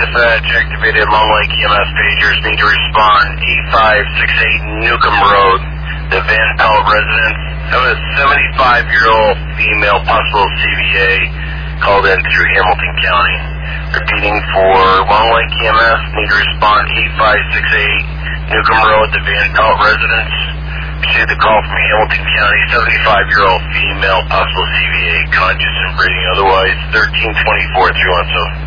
dispatch, activated Long Lake EMS pagers need to respond 8568 Newcomb Road, the Van Pelt residence. Have a 75-year-old female, possible CVA, called in through Hamilton County. Repeating for Long Lake EMS, need to respond 8568 Newcomb Road, the Van Pelt residence. Received the call from Hamilton County, 75-year-old female, possible CVA, conscious and breathing otherwise, 1324-317.